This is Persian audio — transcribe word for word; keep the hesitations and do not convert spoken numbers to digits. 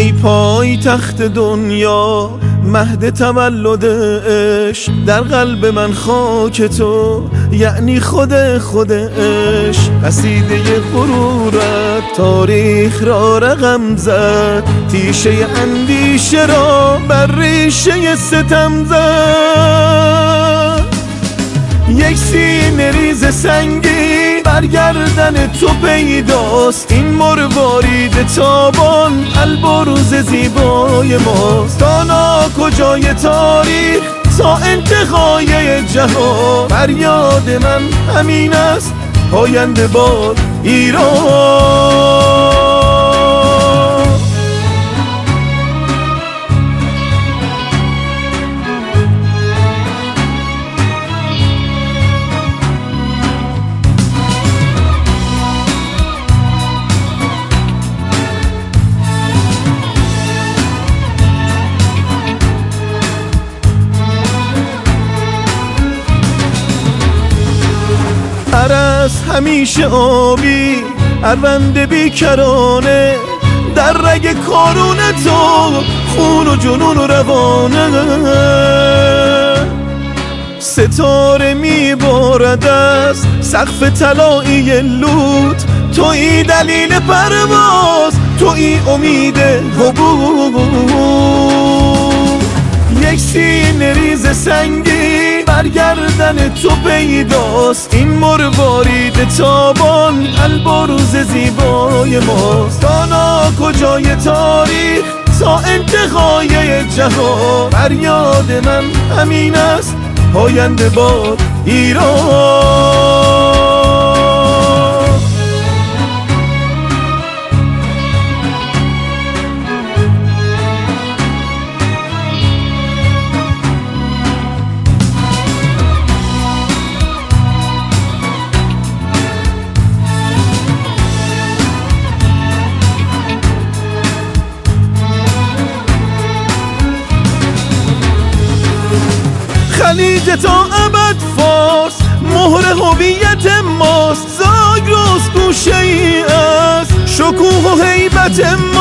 ای پای تخت دنیا مهد تولدش، در قلب من خاک تو یعنی خود خودش. قصیده غرورت تاریخ را رقم زد، تیشه اندیشه را بر ریشه ستم زد. یک سینه ریز سنگی برگردن تو پیداست، این مروارید تابان البروز زیبای ماست. تا ناکجای تاریخ تا انتهای جهان، فریاد من همین است پاینده باد ایران. عرض همیشه آبی، اروند بیکرانه، در رگ کارون تو خون و جنون و روانه. ستاره میبارد از سقف طلایی لوت، تویی دلیل پرواز، تویی امید حبوب. یک سینه ریز سنگی برگردن تو پیداست، این مروارید تابان البروز زیبای ماست. تا ناکجای تاریخ تا انتهای جهان، فریاد من همین است پاینده باد ایران. خلیج تا ابد فارس مهر هویت ماست، زاگرس گوشه ای از شکوه و هیبت